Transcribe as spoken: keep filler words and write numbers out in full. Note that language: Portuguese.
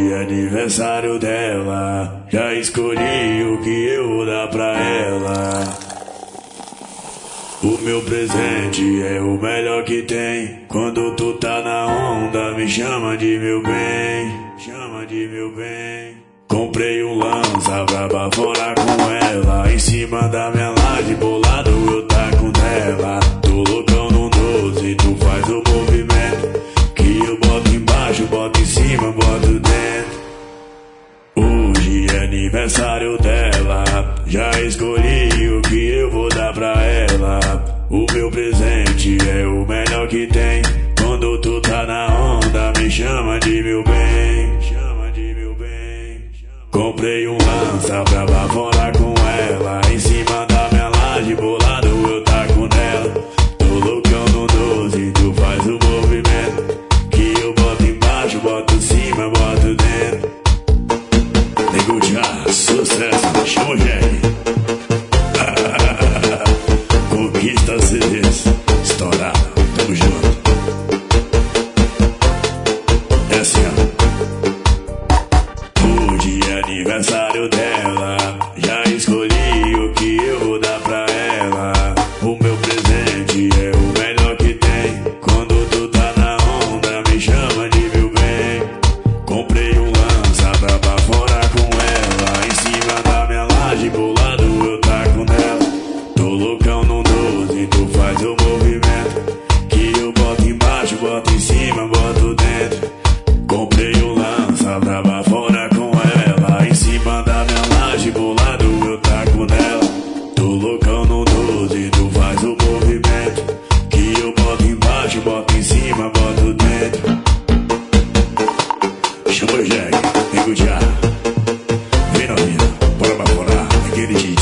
Hoje é aniversário dela, já escolhi o que eu vou dar pra ela. O meu presente é o melhor que tem. Quando tu tá na onda, me chama de meu bem, chama de meu bem. Comprei um lança pra baforar com ela, em cima da minha laje, bolado eu taco nela. Tô loucão no doze, tu faz o movimento, que eu boto embaixo, boto em cima, boto dentro. Hoje é aniversário dela, já escolhi o que eu vou dar pra ela. O meu presente é o melhor que tem. Quando tu tá na onda, me chama de meu bem, chama de meu bem. Comprei um lança pra baforar com ela, em cima da minha laje, bolado eu taco nela. Tô loucão no doze, tu faz o movimento, que eu boto embaixo, boto em cima, boto dentro. Nego já, sucesso, chama o Jerry. Conquista C Ds, estourado, tamo junto. É assim, ó. Hoje é aniversário dela, já escolhi o que eu vou dar pra ela. O meu presente é o melhor que tem. Quando tu tá na onda, me chama de meu bem. Comprei um lança pra baforar com ela, em cima da minha laje, bolado eu taco nela. Tô loucão no doze, tu faz o movimento, que eu boto embaixo, boto em cima, boto dentro. Comprei um lança pra baforar com ela, em cima da minha laje, bolado eu taco nela. Tô loucão no doze, tu faz o movimento, que eu boto embaixo, boto em cima, boto dentro. Chama o Jack, nego já. Vem novinha, bora baforar, aquele dia.